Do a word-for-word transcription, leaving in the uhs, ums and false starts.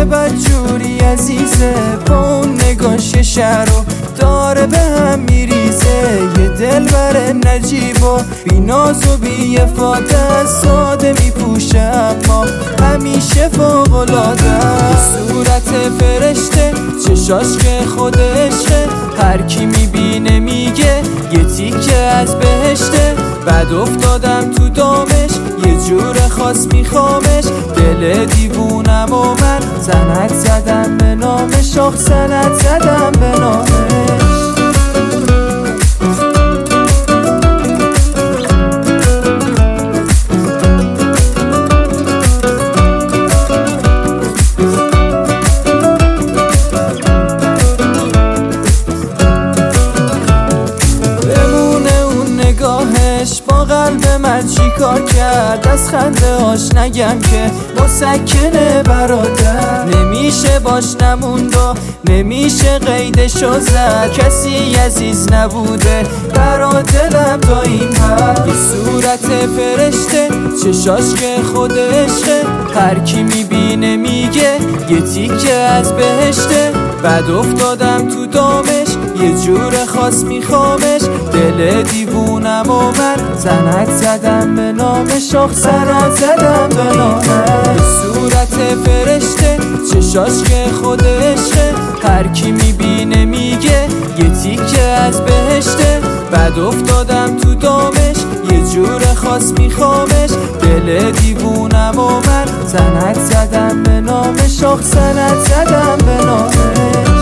چه بدجوری عزیزه، با اون نگاش شهر رو داره به هم میریزه. یه دلبر نجیب و بی ناز و بی افاده، ساده میپوشه اما همیشه فوق‌العاده. صورت فرشته، چشاش که خود عشقه، هر کی میبینه میگه یه تیکه از بهشته. بعد افتادم تو دامش، یه جور خاص میخوامش، دل دیوونم و من سند زدم به نامش، آخ سند زدم به نامش. با قلب من چی کار کرد، از خنده هاش نگم که مسکنه برادر. نمیشه باش نموند و نمیشه قیدشو زد، کسی عزیز نبوده برا دلم تا این حد. یه صورت فرشته، چشاش که خود عشقه، هر کی میبینه میگه یه تیکه از بهشته. بعد افتادم تو دامش، یه جور خاص میخوامش، دل دیوونم و من زنک زدم به نامش، آخ سند زدم به نامش. صورت فرشته، چشاش که خود عشقه، هر کی میبینه میگه یه تیکه از بهشته. بعد افتادم تو دامش، یه جور خاص میخوامش، دل دیوونم و من زنک زدم به نامش، آخ سند زدم به نامش.